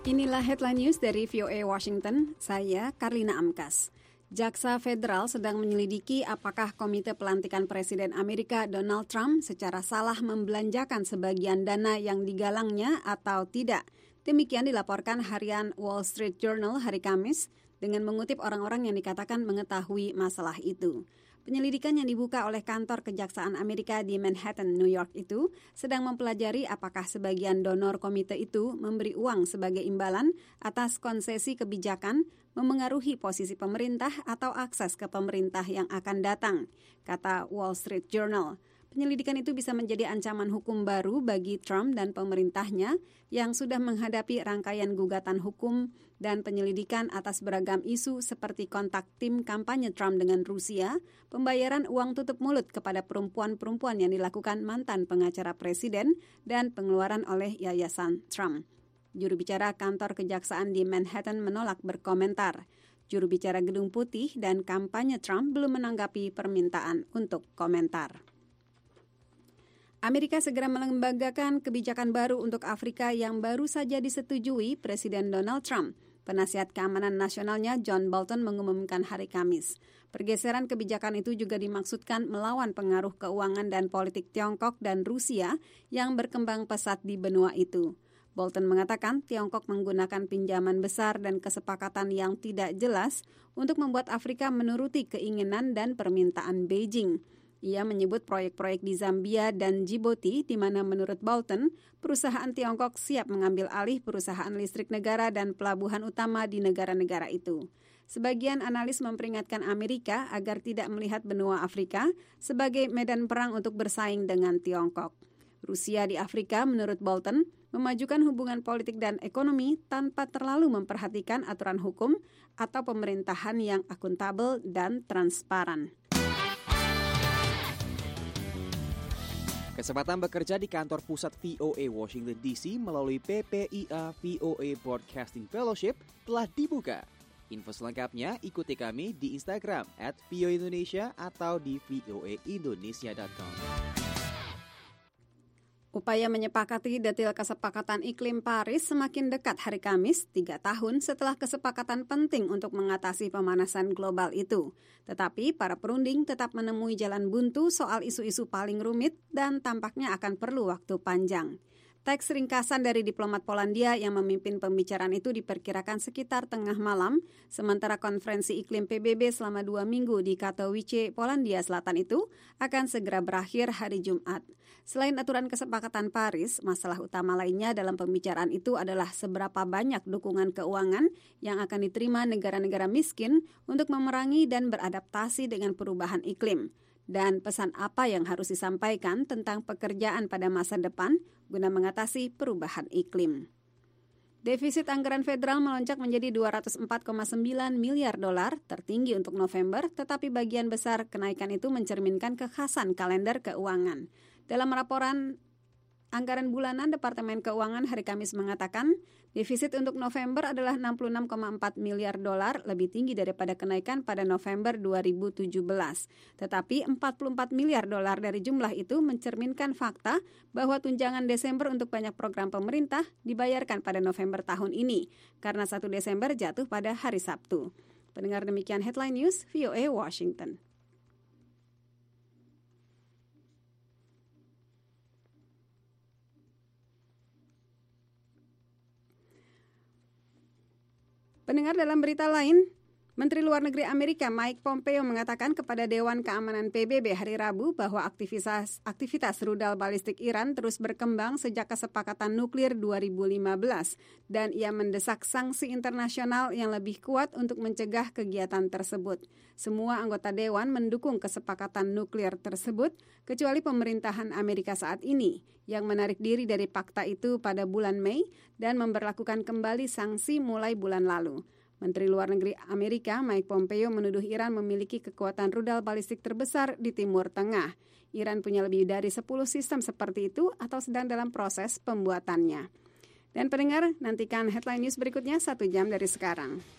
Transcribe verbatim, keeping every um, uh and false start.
Inilah headline news dari V O A Washington, saya Karlina Amkas. Jaksa Federal sedang menyelidiki apakah Komite Pelantikan Presiden Amerika Donald Trump secara salah membelanjakan sebagian dana yang digalangnya atau tidak. Demikian dilaporkan harian Wall Street Journal hari Kamis dengan mengutip orang-orang yang dikatakan mengetahui masalah itu. Penyelidikan yang dibuka oleh kantor Kejaksaan Amerika di Manhattan, New York itu sedang mempelajari apakah sebagian donor komite itu memberi uang sebagai imbalan atas konsesi kebijakan, memengaruhi posisi pemerintah atau akses ke pemerintah yang akan datang, kata Wall Street Journal. Penyelidikan itu bisa menjadi ancaman hukum baru bagi Trump dan pemerintahnya yang sudah menghadapi rangkaian gugatan hukum dan penyelidikan atas beragam isu seperti kontak tim kampanye Trump dengan Rusia, pembayaran uang tutup mulut kepada perempuan-perempuan yang dilakukan mantan pengacara presiden, dan pengeluaran oleh yayasan Trump. Juru bicara kantor kejaksaan di Manhattan menolak berkomentar. Juru bicara Gedung Putih dan kampanye Trump belum menanggapi permintaan untuk komentar. Amerika segera melembagakan kebijakan baru untuk Afrika yang baru saja disetujui Presiden Donald Trump. Penasihat Keamanan Nasionalnya John Bolton mengumumkan hari Kamis. Pergeseran kebijakan itu juga dimaksudkan melawan pengaruh keuangan dan politik Tiongkok dan Rusia yang berkembang pesat di benua itu. Bolton mengatakan Tiongkok menggunakan pinjaman besar dan kesepakatan yang tidak jelas untuk membuat Afrika menuruti keinginan dan permintaan Beijing. Ia menyebut proyek-proyek di Zambia dan Djibouti di mana menurut Bolton, perusahaan Tiongkok siap mengambil alih perusahaan listrik negara dan pelabuhan utama di negara-negara itu. Sebagian analis memperingatkan Amerika agar tidak melihat benua Afrika sebagai medan perang untuk bersaing dengan Tiongkok. Rusia di Afrika, menurut Bolton, memajukan hubungan politik dan ekonomi tanpa terlalu memperhatikan aturan hukum atau pemerintahan yang akuntabel dan transparan. Kesempatan bekerja di kantor pusat V O A Washington D C melalui P P I A V O A Broadcasting Fellowship telah dibuka. Info selengkapnya ikuti kami di Instagram at V O A Indonesia atau di v o a indonesia dot com. Upaya menyepakati detail kesepakatan iklim Paris semakin dekat hari Kamis, tiga tahun setelah kesepakatan penting untuk mengatasi pemanasan global itu. Tetapi para perunding tetap menemui jalan buntu soal isu-isu paling rumit dan tampaknya akan perlu waktu panjang. Teks ringkasan dari diplomat Polandia yang memimpin pembicaraan itu diperkirakan sekitar tengah malam, sementara konferensi iklim P B B selama dua minggu di Katowice, Polandia Selatan itu akan segera berakhir hari Jumat. Selain aturan kesepakatan Paris, masalah utama lainnya dalam pembicaraan itu adalah seberapa banyak dukungan keuangan yang akan diterima negara-negara miskin untuk memerangi dan beradaptasi dengan perubahan iklim. Dan pesan apa yang harus disampaikan tentang pekerjaan pada masa depan guna mengatasi perubahan iklim. Defisit anggaran federal melonjak menjadi dua ratus empat koma sembilan miliar dolar, tertinggi untuk November, tetapi bagian besar kenaikan itu mencerminkan kekhasan kalender keuangan. Dalam laporan anggaran bulanan, Departemen Keuangan hari Kamis mengatakan defisit untuk November adalah enam puluh enam koma empat miliar dolar, lebih tinggi daripada kenaikan pada November dua ribu tujuh belas. Tetapi empat puluh empat miliar dolar dari jumlah itu mencerminkan fakta bahwa tunjangan Desember untuk banyak program pemerintah dibayarkan pada November tahun ini, karena satu Desember jatuh pada hari Sabtu. Pendengar, demikian Headline News V O A Washington. Pendengar, dalam berita lain, Menteri Luar Negeri Amerika Mike Pompeo mengatakan kepada Dewan Keamanan P B B hari Rabu bahwa aktivitas, aktivitas rudal balistik Iran terus berkembang sejak kesepakatan nuklir dua ribu lima belas dan ia mendesak sanksi internasional yang lebih kuat untuk mencegah kegiatan tersebut. Semua anggota Dewan mendukung kesepakatan nuklir tersebut kecuali pemerintahan Amerika saat ini yang menarik diri dari fakta itu pada bulan Mei dan memberlakukan kembali sanksi mulai bulan lalu. Menteri Luar Negeri Amerika Mike Pompeo menuduh Iran memiliki kekuatan rudal balistik terbesar di Timur Tengah. Iran punya lebih dari sepuluh sistem seperti itu atau sedang dalam proses pembuatannya. Dan pendengar, nantikan headline news berikutnya satu jam dari sekarang.